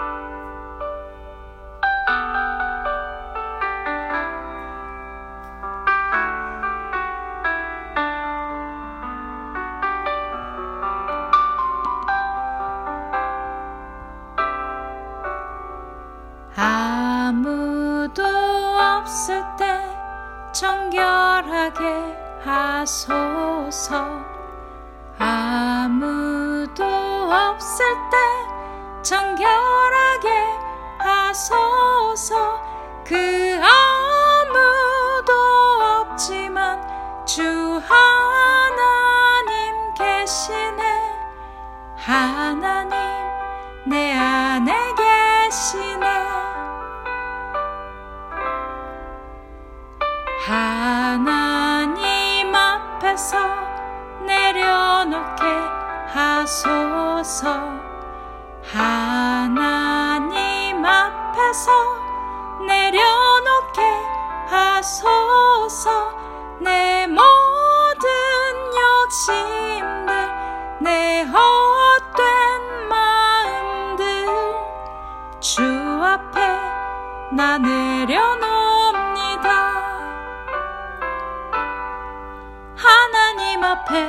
아무도 없을 때 정결하게 하소서. 아무도 없을 때 정결하게 하소서. 그 아무도 없지만 주 하나님 계시네. 하나님 내 안에 계시네. 하나님 앞에서 내려놓게 하소서. 하나님 앞에서 내려놓게 하소서. 내 모든 욕심들, 내 헛된 마음들 주 앞에 나 내려놓습니다. 하나님 앞에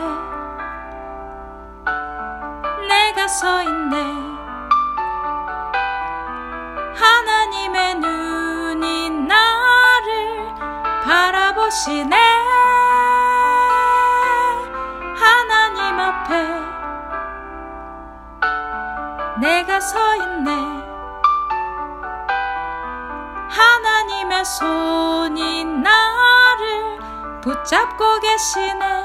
내가 서 있네. 하나님의 눈이 나를 바라보시네. 하나님 앞에 내가 서 있네. 하나님의 손이 나를 붙잡고 계시네.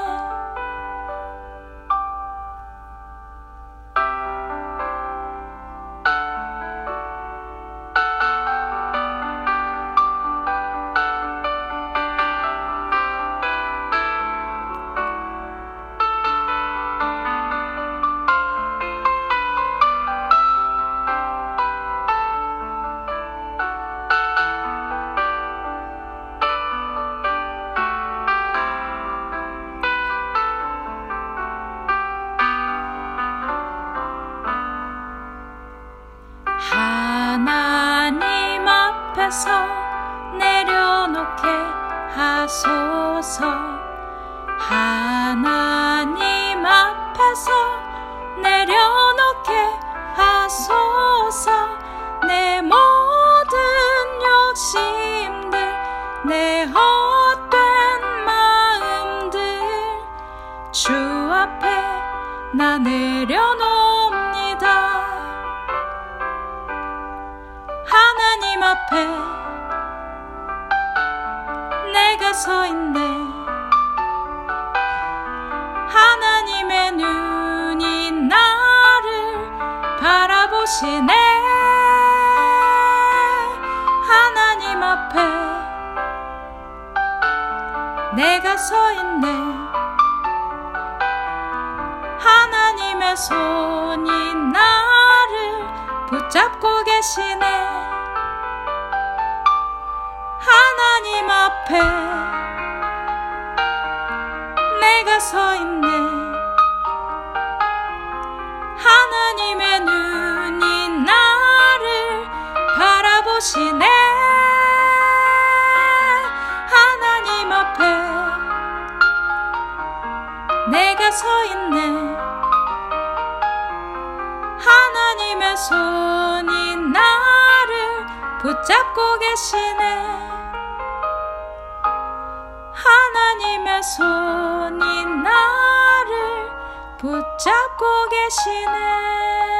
하나님 앞에서 내려놓게 하소서. 하나님 앞에서 내려놓게 하소서. 내 모든 욕심들, 내 헛된 마음들 주 앞에 나 내려놓습니다. 하나님 앞에 내가 서 있네. 하나님의 눈이 나를 바라보시네. 하나님 앞에 내가 서 있네. 하나님의 손이 나를 붙잡고 계시네. 하나님 앞에 내가 서 있네. 하나님의 눈이 나를 바라보시네. 하나님 앞에 내가 서 있네. 하나님의 손이 나를 붙잡고 계시네. 하나님의 손이 나를 붙잡고 계시네.